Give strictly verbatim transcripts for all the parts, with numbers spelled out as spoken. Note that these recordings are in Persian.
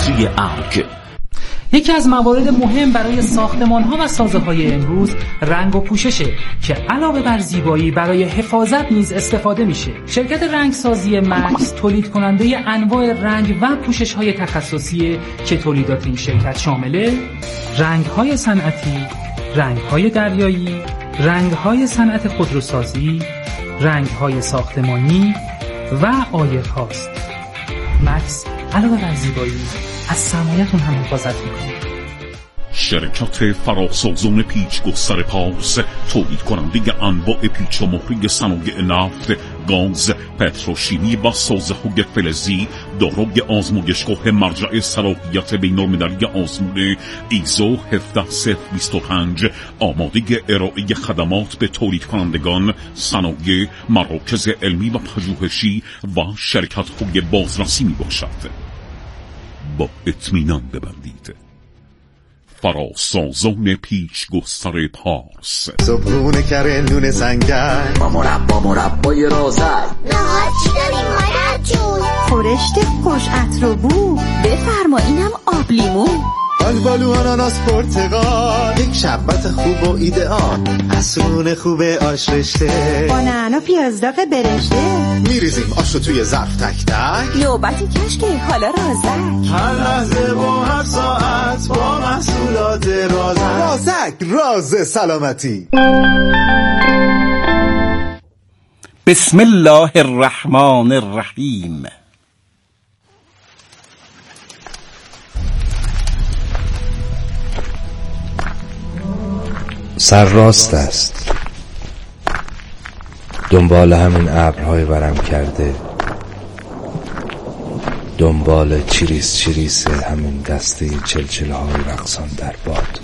عطری ارگ. یکی از موارد مهم برای ساختمان‌ها و سازه‌های امروز رنگ و پوششه که علاوه بر زیبایی برای حفاظت نیز استفاده میشه. شرکت رنگسازی مکس تولید کننده انواع رنگ و پوشش‌های تخصصی که تولیدات این شرکت شامل رنگ‌های صنعتی، رنگ‌های دریایی، رنگ‌های صنعت خودروسازی، رنگ‌های ساختمانی و عایق هاست. مکس علاوه بر زیبایی از سرمایه‌تون هم حفاظت میکنه. شرکت فراسازون پیچ گستر پارس تولید کننده انواع پیچ و مهره صنایع نفت، گاز، پتروشیمی و سازه‌های فلزی دارای آزمایشگاه مرجع صلاحیت بین‌المللی آزمون ایزو هفده صفر بیست و پنج آماده ارائه خدمات به تولید کنندگان، صنایع، مراکز علمی و پژوهشی و شرکت‌های بازرسی میباشد. با اطمینان ببندید. فراسازون پیچ گستر پارس. صبحونه کره نون سنگل با مربا مربای رازک. نهار چی داریم مادر جون؟ خورشت خوش عطر و بو. بفرما اینم آب لیمو. آلبالو آناناس پرتقال، یک شبت خوب و ایدئال، عصرونه خوب آش رشته با نعنا پیاز داغ برشته. میریزیم آشو توی ظرف تک تک، نوبتی کشکه حالا رازک. هر لحظه و هر ساعت با محصولات رازک. رازک راز سلامتی. بسم الله الرحمن الرحیم. سرراست است، دنبال همین ابرهای ورم کرده، دنبال چیریس چیریس همین دسته چلچله های رقصان در باد،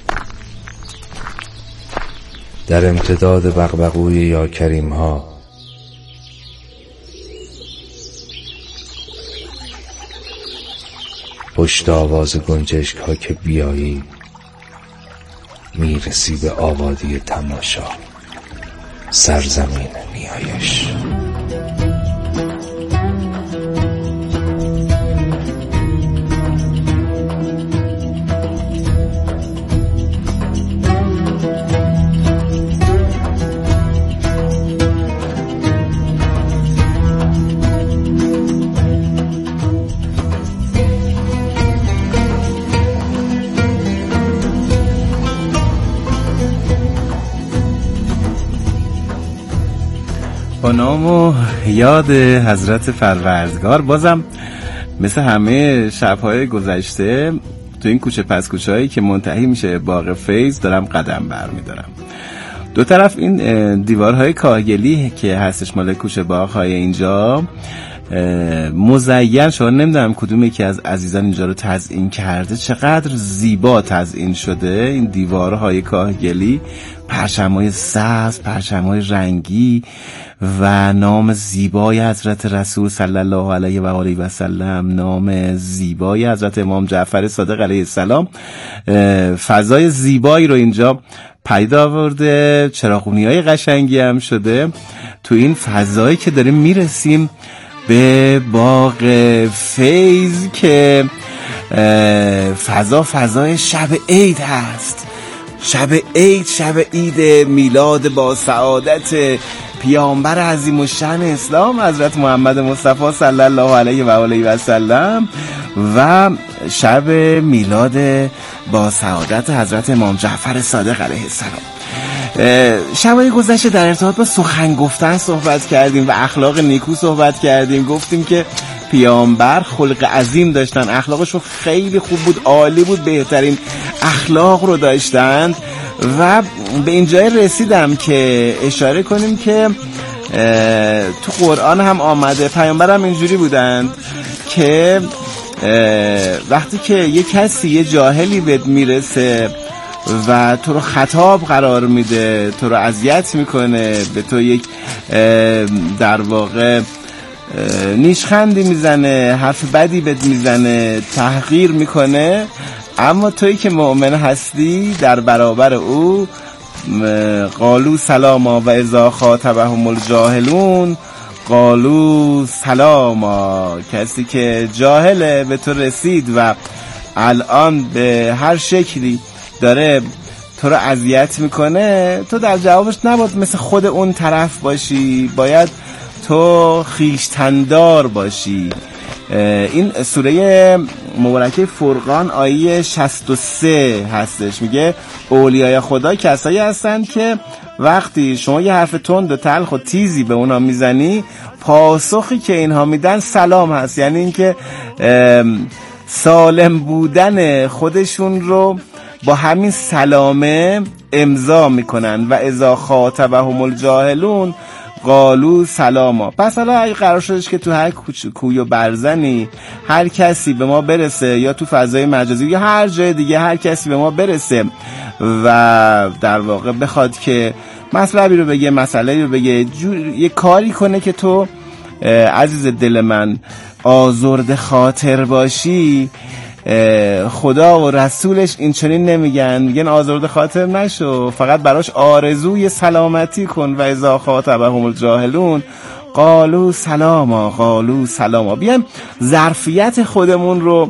در امتداد بغبغوی یا کریم ها، پشت آواز گنجشک ها که بیایی میرسی به آبادی تماشا، سرزمین نیایش. با نام و یاد حضرت فروردگار بازم مثل همه شب‌های گذشته تو این کوچه پس کوچه‌ای که منتهی میشه باغ فیض دارم قدم برمی‌دارم. دو طرف این دیوارهای کاهگلی که هستش مال کوچه باغ‌های اینجا مزین شده، نمیدونم کدوم یکی از عزیزان اینجا رو تزیین کرده، چقدر زیبا تزیین شده این دیوارهای کاهگلی، پرچم‌های سبز، پرچم‌های رنگی و نام زیبای حضرت رسول صلی الله علیه و آله و سلم، نام زیبای حضرت امام جعفر صادق علیه السلام. فضای زیبایی رو اینجا پیدا آورده، چراغونی‌های قشنگی هم شده. تو این فضایی که داریم میرسیم به باغ فیض که فضا فضای شب عید هست، شب عید، شب عید میلاد با سعادت پیامبر عظیم الشأن اسلام حضرت محمد مصطفی صلی الله علیه و آله و سلم و شب میلاد با سعادت حضرت امام جعفر صادق علیه السلام. شبای گذشته در ارتباط با سخن گفتن صحبت کردیم و اخلاق نیکو صحبت کردیم. گفتیم که پیامبر خلق عظیم داشتن، اخلاقشون خیلی خوب بود، عالی بود، بهترین اخلاق رو داشتند و به این جای رسیدم که اشاره کنیم که تو قرآن هم آمده، پیامبر هم اینجوری بودند که وقتی که یه کسی یه جاهلی بهت میرسه و تو رو خطاب قرار میده، تو رو اذیت میکنه، به تو یک در واقع نیشخندی میزنه، حرف بدی بهت میزنه، تحقیر میکنه، اما تویی که مؤمن هستی در برابر او قالو سلاما و اذا خاطبهم الجاهلون قالو سلاما. کسی که جاهله به تو رسید و الان به هر شکلی داره تو رو اذیت میکنه، تو در جوابش نباید مثل خود اون طرف باشی، باید تو خیشتندار باشی. این سوره مبارکه فرقان آیه شصت و سه هستش، میگه اولیای خدا کسایی هستند که وقتی شما یه حرف تند و تلخ و تیزی به اونا میزنی، پاسخی که اینها میدن سلام هست. یعنی اینکه سالم بودن خودشون رو با همین سلامه امضا میکنن. و اذا خاطبهم الجاهلون قالو سلاما. پس حالا اگه قرار شدش که تو هر کوی و برزنی هر کسی به ما برسه، یا تو فضای مجازی یا هر جای دیگه هر کسی به ما برسه و در واقع بخواد که مطلبی رو بگه، مسئله رو بگه، یه کاری کنه که تو عزیز دل من آزرده خاطر باشی، خدا و رسولش این چنین نمیگن، میگن آزرده خاطر نشو، فقط براش آرزوی سلامتی کن. و اذا خاطبهم الجاهلون قالو سلاما قالو سلاما. بیایم ظرفیت خودمون رو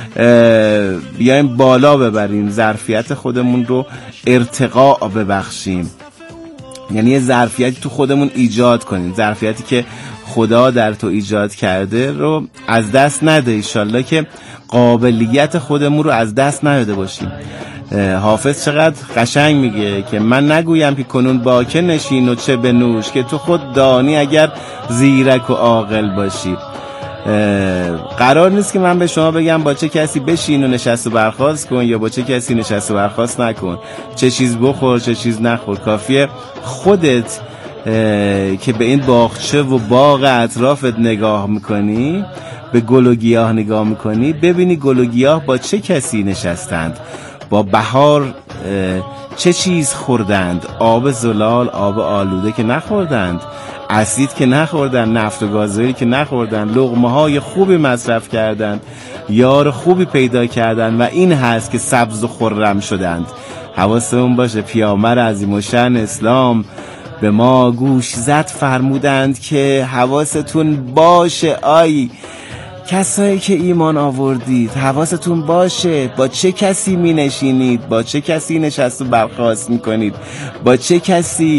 بیایم بالا ببریم، ظرفیت خودمون رو ارتقاء ببخشیم. یعنی یه ظرفیتی تو خودمون ایجاد کنیم، ظرفیتی که خدا در تو ایجاد کرده رو از دست نده. ایشالله که قابلیت خودمون رو از دست نداده باشیم. حافظ چقدر قشنگ میگه که من نگویم که کنون باکه نشین و چه بنوش، که تو خود دانی اگر زیرک و عاقل باشی. قرار نیست که من به شما بگم با چه کسی بشین و نشست و برخاست کن یا با چه کسی نشست و برخاست نکن، چه چیز بخور چه چیز نخور. کافیه خودت که به این باغچه و باغ اطرافت نگاه میکنی، به گل و گیاه نگاه میکنی، ببینی گل و گیاه با چه کسی نشستند، با بهار چه چیز خوردند. آب زلال، آب آلوده که نخوردند، اسید که نخوردند، نفت و گازوئیل که نخوردند، لقمه های خوبی مصرف کردند، یار خوبی پیدا کردند و این هست که سبز و خرم شدند. حواستون باشه پیامبر عظیم الشأن اسلام به ما گوش زد فرمودند که حواستون باشه آی کسایی که ایمان آوردید، حواستون باشه با چه کسی می نشینید، با چه کسی نشست و برخاست می کنید، با چه کسی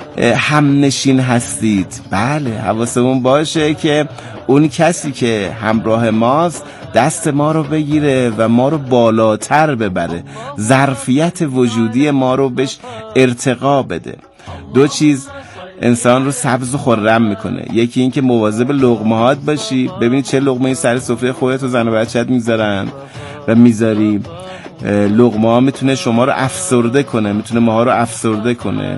هم نشین هستید. بله حواستون باشه که اون کسی که همراه ماست دست ما رو بگیره و ما رو بالاتر ببره، ظرفیت وجودی ما رو بهش ارتقا بده. دو چیز انسان رو سبز و خرم میکنه، یکی این که مواظب لقمه‌هات باشی، ببینی چه لقمه‌ای سر سفره خودت و زن و بچه‌ت میذارن و میذاری. لقمه‌ها میتونه شما رو افسرده کنه، میتونه ماها رو افسرده کنه.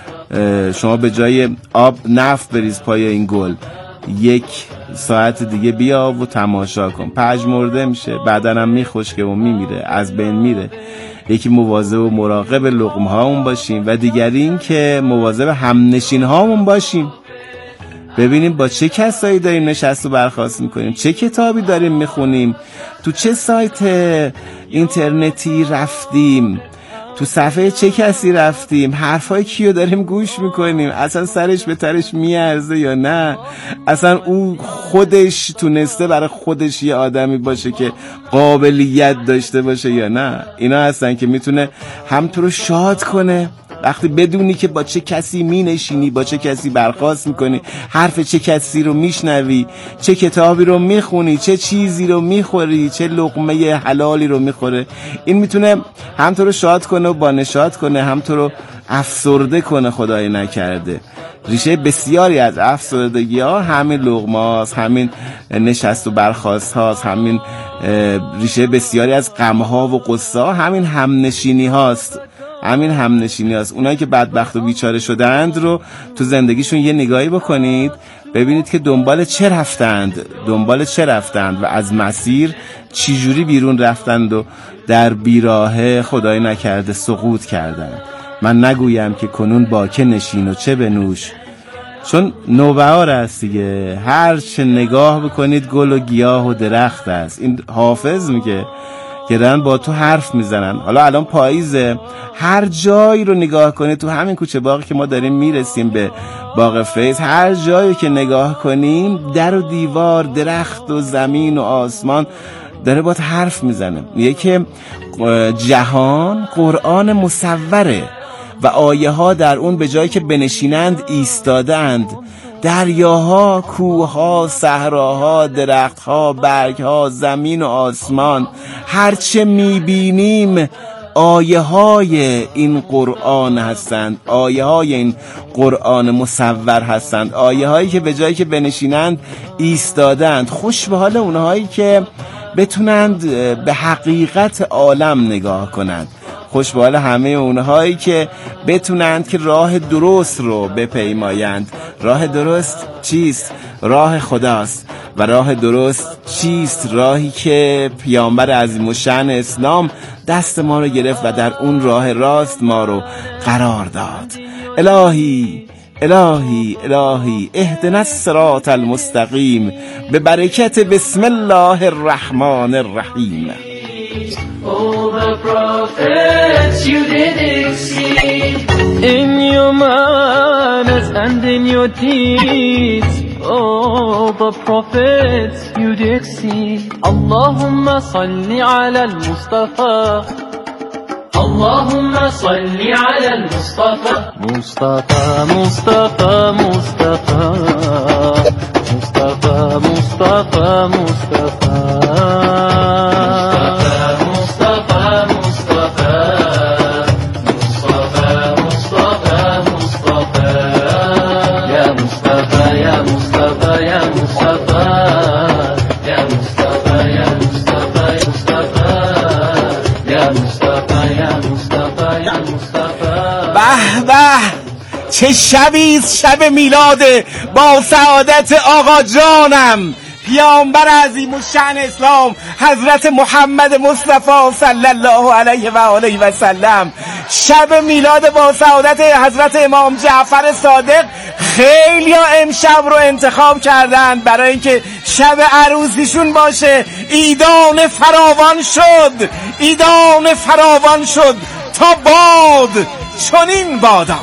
شما به جای آب نفت بریز پای این گل، یک ساعت دیگه بیا و تماشا کن، پژمرده میشه، بدنم میخشکه و میمیره، از بین میره. یکی مواظب و مراقب لقمه هامون باشیم و دیگری این که مواظب همنشین هامون باشیم، ببینیم با چه کسایی داریم نشست و برخاست میکنیم، چه کتابی داریم میخونیم، تو چه سایت اینترنتی رفتیم، تو صفحه چه کسی رفتیم، حرفای کیو داریم گوش میکنیم، اصلا سرش به ترش میارزه یا نه، اصلا اون خودش تونسته برای خودش یه آدمی باشه که قابلیت داشته باشه یا نه. اینا هستن که میتونه هم تو رو شاد کنه وقتی بدونی که با چه کسی می نشینی، با چه کسی برخاست میکنی، حرف چه کسی رو میشنوی، چه کتابی رو میخونی، چه چیزی رو میخوری، چه لقمه حلالی رو میخوره. این میتونه هم تو رو شاد کنه و بانشاد کنه، هم تو رو افسرده کنه خدای نکرده. ریشه بسیاری از افسردگی ها همین لقمه هاست، همین نشست و برخاست هاست، همین ریشه بسیاری از غم ها و قصه ها همین همنشینی هاست. همین همنشینی هاست. اونایی که بدبخت و بیچاره شدند رو تو زندگیشون یه نگاهی بکنید، ببینید که دنبال چه رفتند، دنبال چه رفتند و از مسیر چجوری بیرون رفتند و در بیراهه خدای نکرده سقوط کردند. من نگویم که کنون باکه نشین و چه بنوش، چون نوبهار است دیگه، هر چه نگاه بکنید گل و گیاه و درخت است. این حافظ میگه که دارن با تو حرف میزنن. حالا الان پاییزه، هر جایی رو نگاه کنی تو همین کوچه باغی که ما داریم میرسیم به باغ فیض، هر جایی که نگاه کنیم در و دیوار، درخت و زمین و آسمان داره با تو حرف میزنه. میگه که جهان قرآن مصوره و آیه ها در اون به جایی که بنشینند ایستادند. دریاها، کوهها، صحراها، درختها، برگها، زمین و آسمان، هرچه میبینیم آیه های این قرآن هستند، آیه های این قرآن مصور هستند، آیه هایی که به جایی که بنشینند ایستادند. خوش به حال اونهایی که بتونند به حقیقت عالم نگاه کنند، خوش به حال همه اونهایی که بتونند که راه درست رو بپیمایند. راه درست چیست؟ راه خداست. و راه درست چیست؟ راهی که پیامبر عظیم الشأن اسلام دست ما رو گرفت و در اون راه راست ما رو قرار داد. الهی الهی الهی اهدنا الصراط المستقیم به برکت بسم الله الرحمن الرحیم. All the prophets you did exceed in your manners and in your deeds. All the prophets you did exceed. Allahumma salli ala al-Mustafa. Allahumma salli ala al-Mustafa. Mustafa, Mustafa, Mustafa. Mustafa, Mustafa, Mustafa. چه شبیست شب میلاد با سعادت آقا جانم پیامبر عظیم الشأن اسلام حضرت محمد مصطفی صلی الله علیه و آله و سلم. شب میلاد با سعادت حضرت امام جعفر صادق. خیلی ها امشب رو انتخاب کردن برای اینکه شب عروسیشون باشه. ایدان فراوان شد، ایدان فراوان شد تا باد چنین بادا.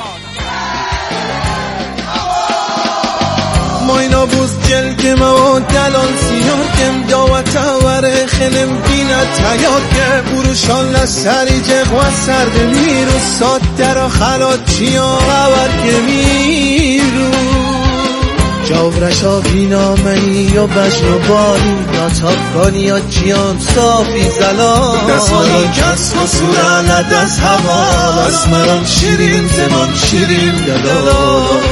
Moina buz gel ke ma dalon siyar kem dawat aware khelem dinat hayat ke burushan la sari je qasar de miru sot dara khalat chiya bavar ke miru jawra shabina mani yo bashno bani ya tafkani ya chiyan safi zalam dasmani kas surana das hava asmaram shirin zaman shirin dalal.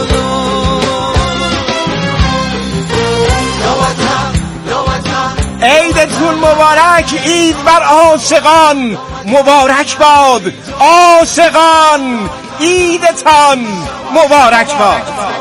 عیدتون مبارک، عید بر عاشقان مبارک باد. عاشقان عیدتان مبارک باد.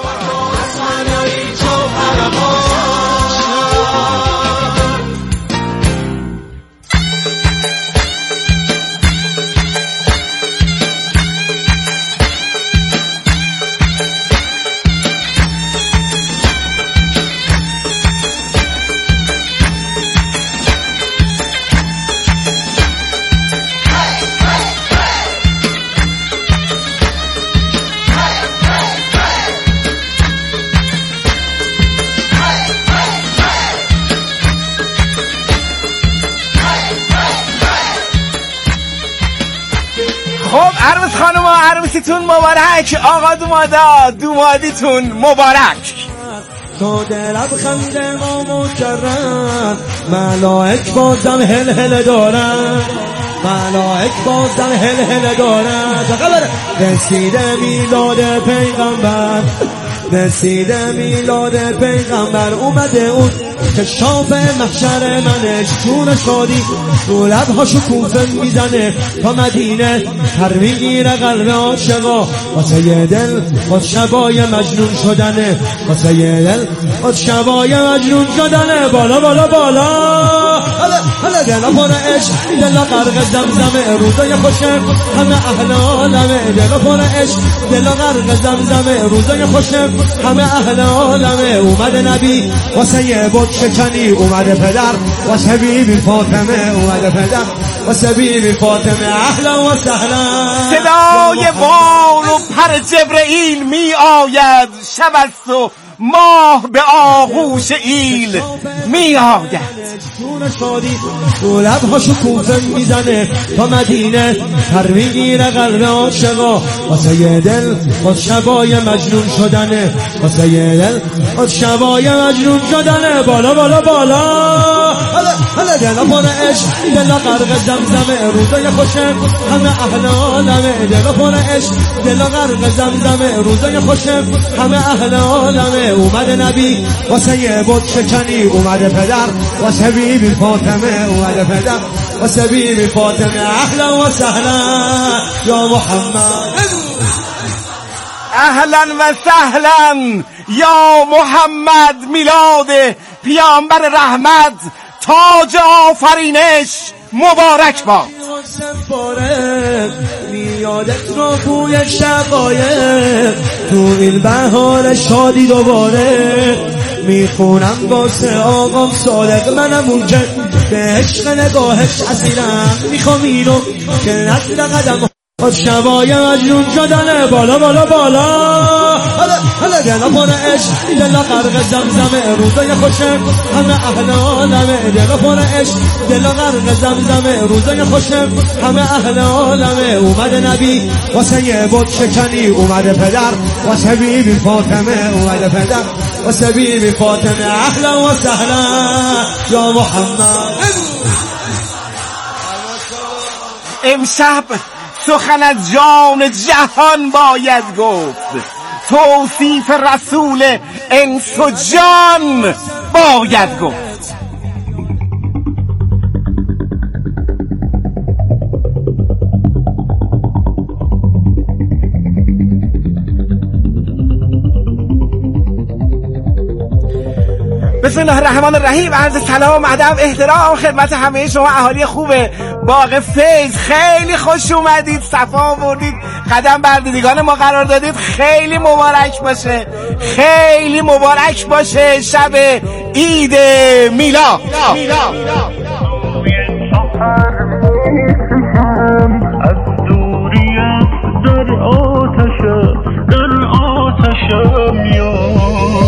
عروس خانم و عروسیتون مبارک. آقا دومادا دومادیتون مبارک. تو دلب خنده ما مکرم ملائک بازم هل هل دارن ملائک بازم هل هل دارن. رسیده میلاد پیغمبر رسیده میلاد پیغمبر اومده اون که شاف محشر منش چون شادی رو لبهاشو کوفه میزنه تا مدینه هر میگیره قلب عاشقا واسه یه دل خود شبای مجنون شدنه واسه یه دل خود شبای مجنون شدنه. بالا بالا بالا حالا حالا دلا پر عشق دلا غرق زمزمه روزای خوشم همه اهل عالمه دلا پر عشق دلا غرق زمزمه روزای خوشم همه اهل عالمه. اومده نبی واسه یه بود شکنی، اومده پدر واسه بیبی فاطمه، اومده پدر واسه بیبی فاطمه. اهلا و سهلا. صدای بال و پر جبرئیل می آید، شب است و ماه به آغوش ایل می آید. تو لبهاشو کوفه میزنه تا مدینه، پر میگیره قلب عاشقا. واسه یه دل خود شبای مجنون شدنه، واسه یه دل خود شبای مجنون شدنه. بالا بالا بالا حالا دل پر عشق، دل غرق زمزمه. روزای خوشه همه اهل عالمه، دل پر عشق، دل غرق زمزمه. روزای خوشه همه اهل عالمه. اومده نبی واسه یه بود شکنی، اومده پدر واسه بیبی فاطمه، اومده پدر واسه بیبی فاطمه. اهلا و سهلا یا محمد. اهلا و سهلا یا محمد، میلاد پیامبر رحمت، تاج آفرینش مبارک باد. میادت رو بوی شقایق، تو این بهار شادی دوباره. میخونم واسه آقام صادق، منم اون که به عشق نگاهش اسیرم. میخوام اینو که نزد قدم خود شبای مجنون شدنه. بالا بالا بالا حالا دل پر عشق، دل غرق زمزمه. روزای خوشه همه اهل عالمه، دل پر عشق، دل غرق زمزمه. روزای خوشه همه اهل عالمه. اومده نبی واسه یه بود شکنی، اومده پدر واسه بیبی فاطمه، اومده پدر واسه بیبی فاطمه. اهلا و سهلا یا محمد. امشب سخن از جان جهان باید گفت، توصیف رسول انس و جان باید گفت. بسم الله الرحمن الرحیم. عرض سلام، ادب، احترام خدمت همه شما اهالی خوب باغ فیض. خیلی خوش اومدید، صفا آوردید، قدم بر دیدگان ما قرار دادید. خیلی مبارک باشه، خیلی مبارک باشه شب عید میلاد. از دوریت در آتشم، در آتشم یارم.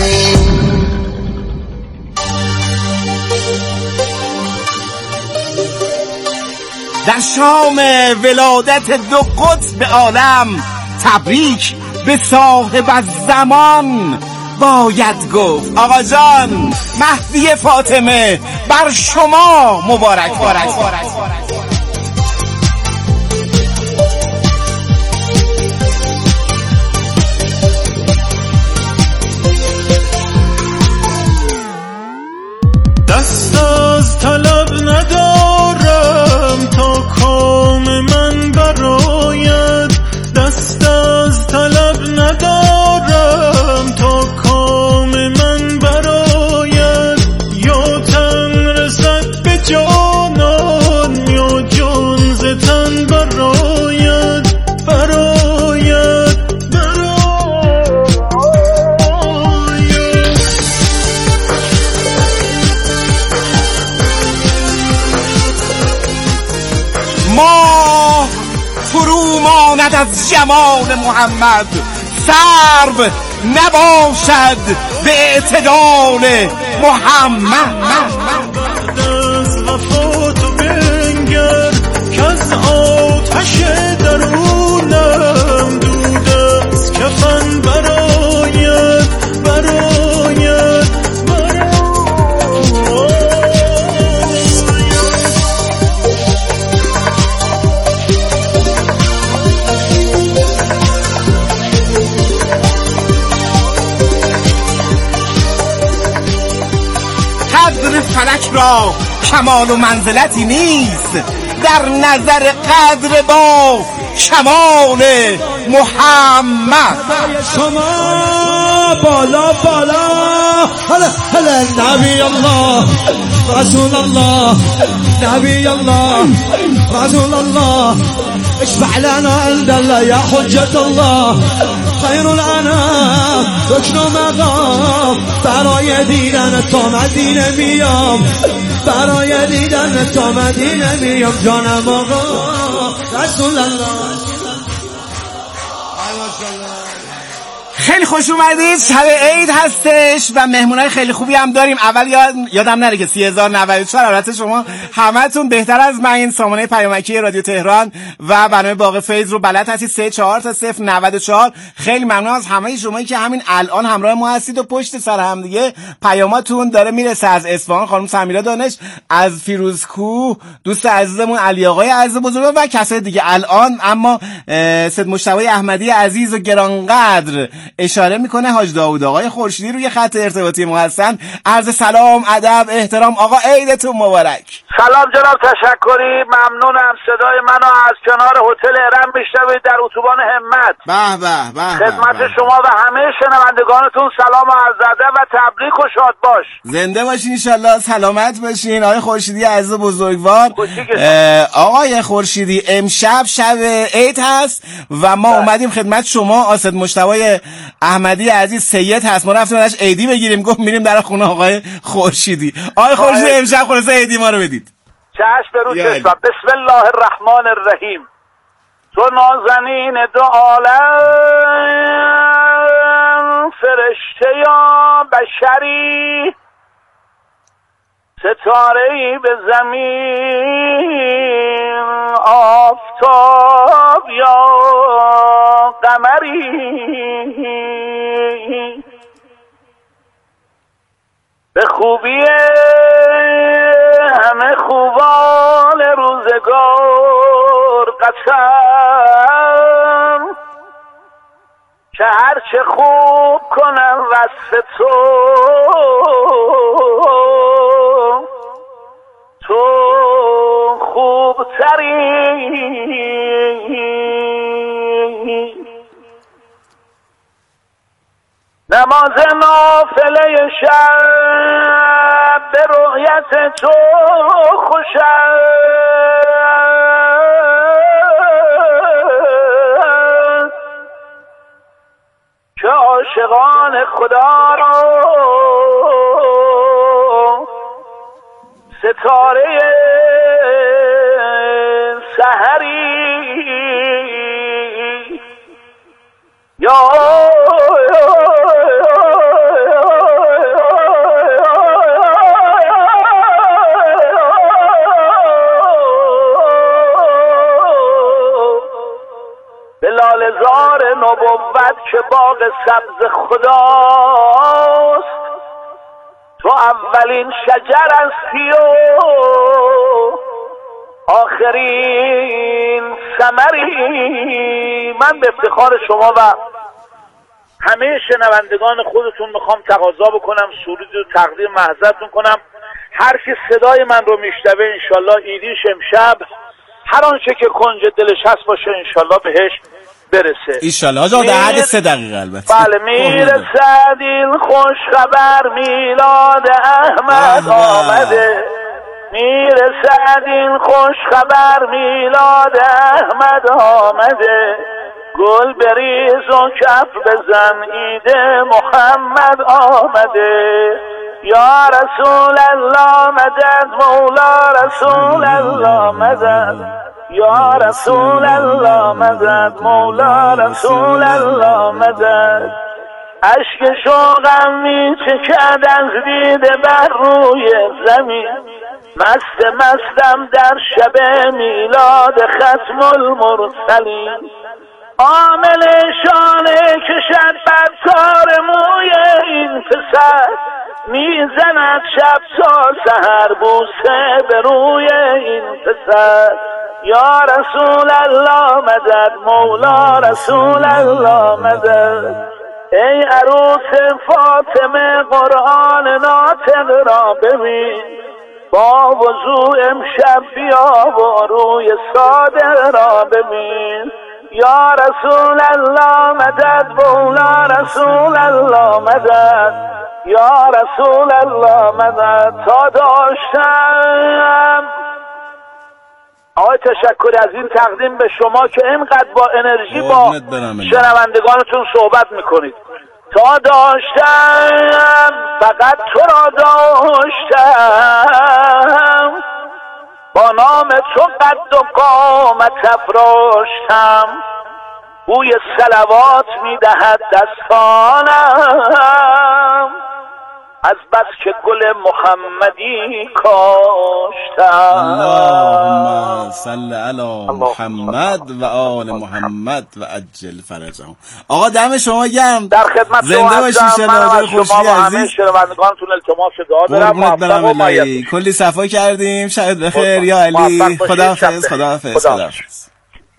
در شام ولادت دو قطب عالم، تبریک به صاحب الزمان باید گفت. آقا جان مهدی فاطمه بر شما مبارک بارک. دست از طلب ندارم تا کام من براید، دست از طلب ندارم تا کام من براید. یا تن رسد به جانان، یا جان ز تن براید، براید براید. ماه فرو ماند از جمال محمد، سرو نباشد به اعتدال محمد. از وفا تو بنگر که از آتش درونم دود از کفن براید، براید براید. قدر فلک را کمال و منزلتی نیست در نظر قدر با کمال محمد. شما بالا بالا هلا هلا نبی الله رسول الله، نبی الله رسول الله، اشفع لنا عند الله يا حجة الله، خیر الانام رکن و مقام برای دیدن تو مدینه میام برای دیدن تو مدینه میام جانم آقا رسول الله. خیلی خوش اومدید. شب عید هستش و مهمونای خیلی خوبی هم داریم. اول یاد یادم نره که سی هزار و نود و چهار البته شما همتون بهتر از من این سامانه پیامکی رادیو تهران و برنامه باغ فیض رو بلد هستید. سه چهار تا صفر نود و چهار. خیلی ممنون از همه شمایی که همین الان همراه ما هستید و پشت سر هم دیگه پیاماتون داره میرسه. از اصفهان خانم سمیرا دانش، از فیروزکوه دوست عزیزمون علی آقای عزیز بزرگوار و کسای دیگه الان. اما سید مجتبی احمدی عزیز و گرانقدر اشاره میکنه حاج داوود آقای خورشیدی روی خط ارتباطی ما هستن. عرض سلام، ادب، احترام. آقا عیدتون مبارک. سلام جناب، تشکری، ممنونم. صدای منو از کنار هتل ارم میشنوید در اتوبان همت. به به به. خدمت شما و همه شنوندگانتون سلام و عرض ادب و تبریک و شاد باش. زنده باشین ان شاءالله، سلامت باشین. آقای خورشیدی عزیز بزرگوار. آقای خورشیدی امشب شب عید هست و ما ده. اومدیم خدمت شما. آسد مجتبی احمدی عزیز سید هست، ما رفتیم ازش عیدی بگیریم، گفت میریم در خونه آقای خورشیدی. آقای خورشیدی امشب خلاصه عیدی ما رو بدید. چشم برو چشم. بسم الله الرحمن الرحیم. تو نازنین دو عالم، فرشته یا بشری، ستاره‌ای به زمین، آفتاب یا قمری، به خوبی همه خوبان روزگار قسم که هرچه خوب کنم وصف تو، تو خوبتری. نماز نافله شب به رؤیت تو خوش است که عاشقان خدا را ستاره سحری یا لاله‌زار نبوت که باغ سبز خداست، تو اولین شجر هستی و آخرین ثمری. من به افتخار شما و همه شنوندگان خودتون میخوام تقاضا بکنم، سرود رو تقدیم محضرتون کنم. هر کی صدای من رو میشنوه انشالله ایدیش امشب هر آنچه که کنج دلش هست باشه انشالله بهش برسه ایشالله. آجا در حد سه دقیقه البته. بله میرسد این خوش خبر، میلاد احمد آمده. میرسد این خوش خبر، میلاد احمد آمده. گل بریز و کف بزن، عید محمد آمده. یا رسول الله مدد، مولا رسول الله مدد. یا رسول الله مدد، مولا رسول الله مدد. اشک شوقم می چکد از دیده بر روی زمین، مست مستم در شب میلاد ختم المرسلین. عامل شانه کشد بر تار موی این پسر، میزند شب تا سحر بوسه به روی این پسر. یا رسول الله مدد، مولا رسول الله مدد. ای عروس فاطمه قرآن ناطق را ببین، با وضو امشب بیا و روی صادق را ببین. یا رسول الله مدد، مولا رسول الله مدد. یا رسول الله مدد. تا داشتم آقای تشکر از این تقدیم به شما که اینقدر با انرژی با شنوندگانتون صحبت میکنید. تا داشتم فقط تو را داشتم، با نام تو قد و قامت افراشتم، بوی صلوات میدهد دستانم، از بس که گل محمدی کاشتم. اللهم صل علی محمد و آل محمد و عجل فرجهم. آقا دم شما گرم، در خدمت زنده باشی. شنوندگان خوشی عزیز، شنوندگانتون التماس دعا دارم. موفق و مایه کلی صفا کردیم. شاید بخیر یا علی. خداحافظ. خداحافظ. خداحافظ.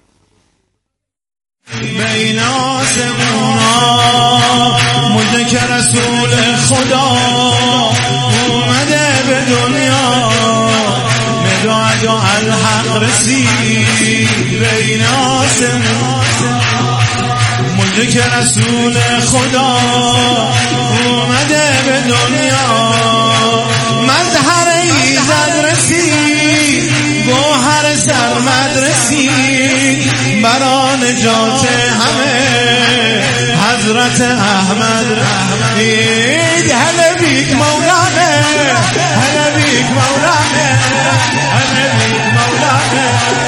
بین آسمونا مجده که رسول خدا اومده به دنیا، نداعت و الحق رسید. بین آسمونا مجده که رسول خدا اومده به دنیا، مظهر ایزد رسید، گوهر سرمد رسید، برا نجات همه حضرت احمد رسید. هله بیک مولانه، هله بیک مولانه، هله بیک مولانه.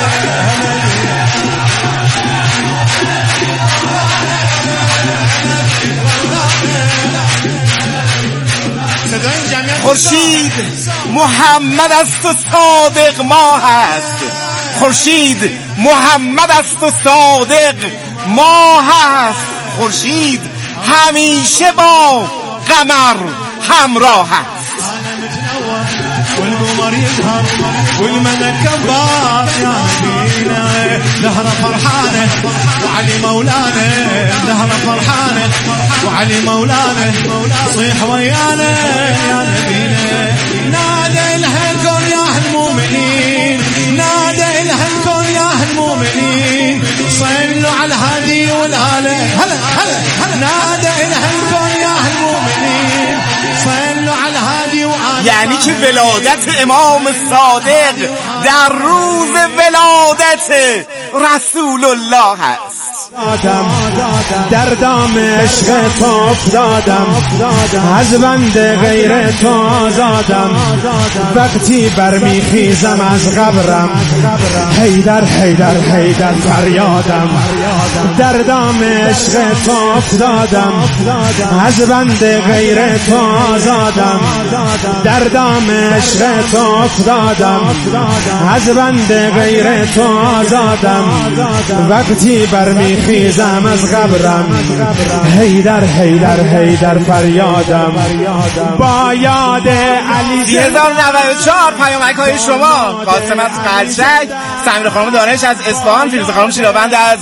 خورشید محمد است و صادق ما هست، خورشید محمد است و صادق ما هست، خورشید همیشه با قمر همراه است. والقمر يظهر والملك كبار يا نبينا، زهرة فرحانة وعلي مولانا، زهرة فرحانة وعلي مولانا، صيح ويانا يا نبينا. نادى لها الكون يا المؤمنين، نادى لها الكون يا المؤمنين، صلوا على الهادي والآله. هلا هلا نادى لها الكون يا المؤمنين، صلوا على الهادي وآله. یعنی که ولادت امام صادق در روز ولادت رسول الله هست. در دام عشق تو افتادم، از بند غیر تو آزادم، وقتی برمیخیزم از قبرم، حیدر حیدر حیدر فریادم. در دام عشق تو افتادم، از بند غیر تو آزادم، در دام عشق تو افتادم، از بند غیر تو آزادم، وقتی برمیخیزم خیزم از قبرم، حیدر حیدر حیدر فریادم. با یاد علی سی هزار و نود و چهار پیامک های شما: قاسم از قلشک، سمیر خانم دانش از اصفهان، فیروزه خانم شیرابند از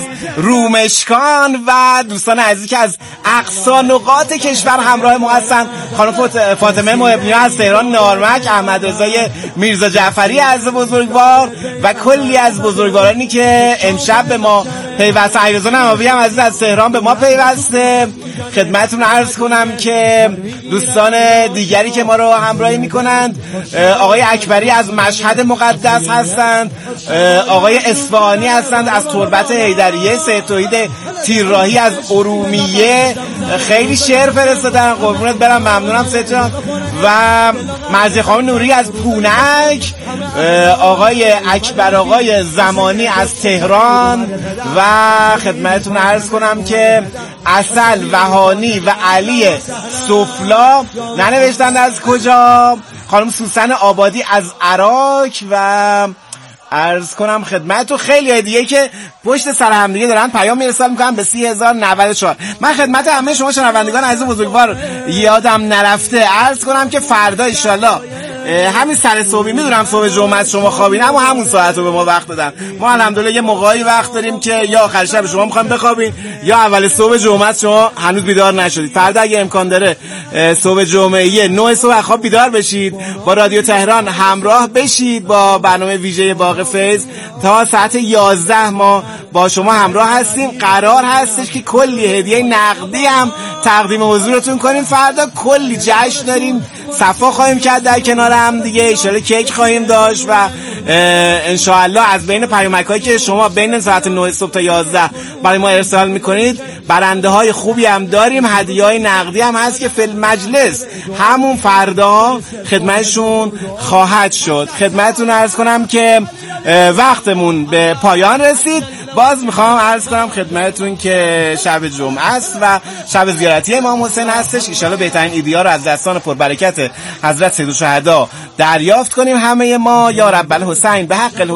رومشکان و دوستان عزیزی که از اقصا نقاط کشور همراه ما هستند. خانم فاطمه محبنی از تهران، نارمک، احمد رضای میرزا جعفری از بزرگوار و کلی از بزرگوارانی که امشب به ما پیوسته. علیرضا نماوی هم عزیز از تهران به ما پیوسته. خدمتتون عرض کنم که دوستان دیگری که ما رو همراهی میکنند: آقای اکبری از مشهد مقدس هستند، آقای اصفهانی هستند از تربت حیدریه، سید توحید تیرراهی از ارومیه، خیلی شعر فرستادن، قربونت برم، ممنونم سید جان. و مرضیه خانم نوری از پونک، آقای اکبر آقای زمانی از تهران و خدمتتون عرض کنم که اصل وهانی و علی سفلا ننوشتند از کجا، خانم سوسن آبادی از عراق و عرض کنم خدمتتون خیلی هدیه که پشت سر هم دیگه دارن پیام میرسال میکنم به سی هزار و نود و چهار. من خدمت همه شما شنوندگان عزیز بزرگوار یادم نرفته عرض کنم که فردا انشالله همین سر صبحی، میدونم صبح جمعه شما خوابین اما همون ساعت رو به ما وقت دادن. ما الحمدلله یه موقعی وقت داریم که یا آخر شب شما میخوایم بخوابین یا اول صبح جمعه شما هنوز بیدار نشدید. فردا اگه امکان داره صبح جمعه نه صبح خواب بیدار بشید، با رادیو تهران همراه بشید با برنامه ویژه باغ فیض تا ساعت یازده ما با شما همراه هستیم. قرار هستش که کلی هدیه نقدی هم تقدیم حضورتون کنیم. فردا کلی جشن داریم، صفا خواهیم کرد در کنار هم دیگه، ایشالا کیک خواهیم داشت و انشاءالله از بین پیامک‌هایی که شما بین ساعت نه صبح تا یازده برای ما ارسال میکنید برنده های خوبی هم داریم، هدیه های نقدی هم هست که فیلم مجلس همون فردا خدمتشون خواهد شد. خدمتتون عرض کنم که وقتمون به پایان رسید. باز میخوام عرض کنم خدمتتون که شب جمعه است و شب زیارتی امام حسین هستش. انشالله بهترین ایدیا رو از دستان پربرکت حضرت سید الشهدا دریافت کنیم همه ما. یا رب الحسین به حق